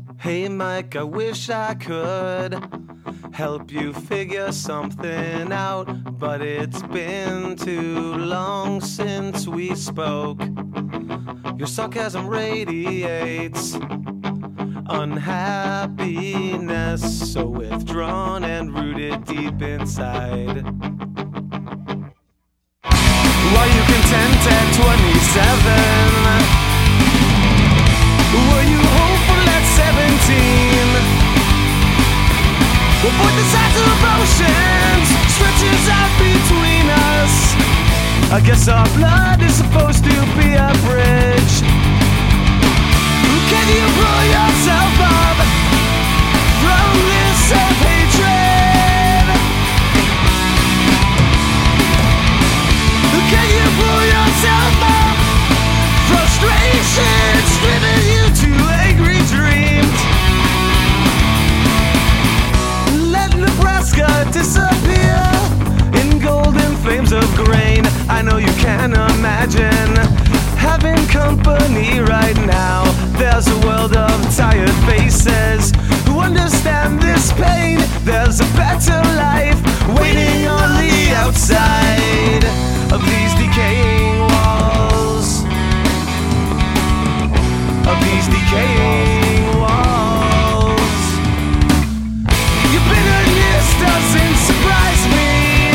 Hey Mike, I wish I could help you figure something out, but it's been too long since we spoke. Your sarcasm radiates unhappiness, so withdrawn and rooted deep inside. Were you content at 27? Were you hopeful at 17? Well, both the sides of oceans stretches out between us. I guess our blood is supposed to be a bridge. Can you pull yourself up from this self-hatred? Can you pull yourself up? Frustration's driven you to angry dreams. Let Nebraska disappear in golden flames of grain. I know you can imagine having company right now. There's a world of tired faces who understand this pain. There's a better life waiting on the outside of these decaying walls. Of these decaying walls. Your bitterness doesn't surprise me.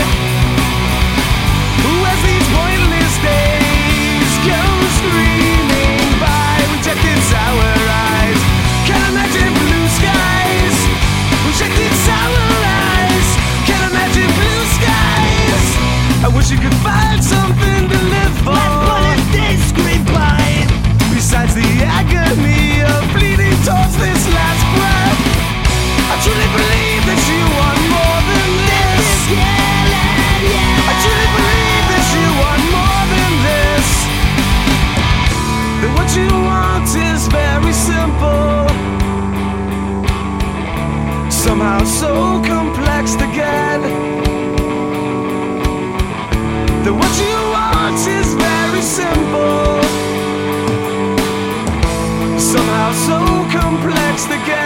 As these pointless days go screaming by, rejected sour eyes. Can't imagine blue skies. Rejected sour eyes. Can't imagine blue skies. I wish you could find something to live for. Let bullets they scream by. Besides the agony of bleeding towards this last breath, I truly believe that you want more than this. I truly believe that you want more than this. That what you want is very simple, somehow so complex to get. That what you want is very simple, somehow so complex to get.